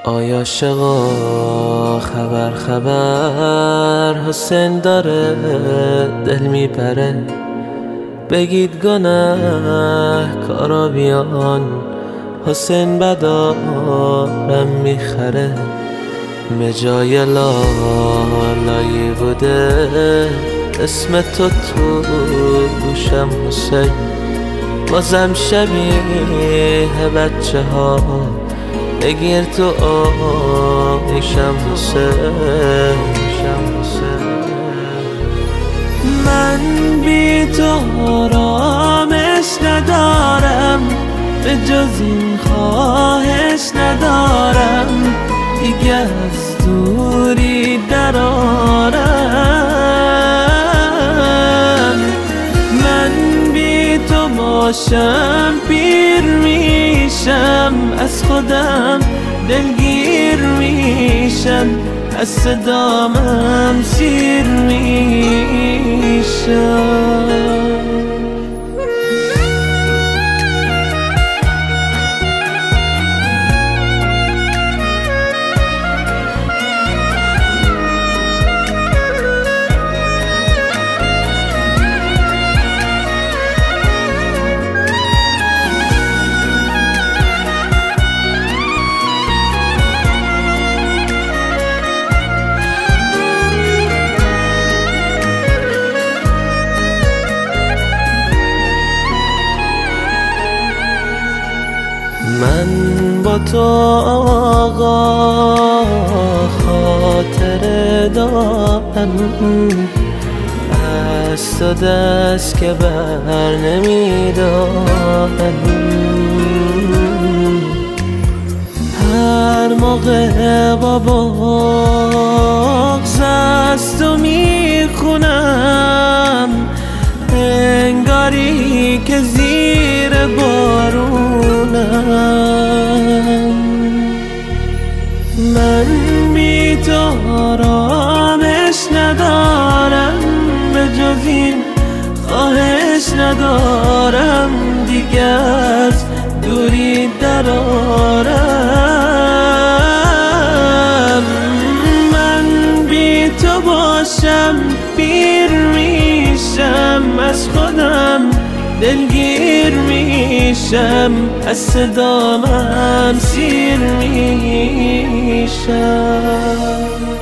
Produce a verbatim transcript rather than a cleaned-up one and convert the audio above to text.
آیا شقا خبر خبر حسین داره دل میپره، بگید گناه کارا بیان حسین بدارم میخره. مجای لالایی بوده اسم تو تو گوشم حسین، بازم شبیه بچه ها بگیر تو آیشم حسین. من بی تو آرامش ندارم، به جز این خواهش ندارم، دیگه از دوری درارم. من بی تو باشم پیر میشم، از خودم دلگیر میشم، از صدامم سیر میشم. من با تو آقا خاطر دارم، از تو دست که بر نمیدارم. هر موقع با بغض از تو میخونم، انگاری که زیر بارونم. من بی تو آرامش ندارم، به جز این خواهش ندارم، دیگه از دوری درارم. من بی تو باشم پیر میشم، از خودم دلگیر میشم، از صدامم سیر میشم.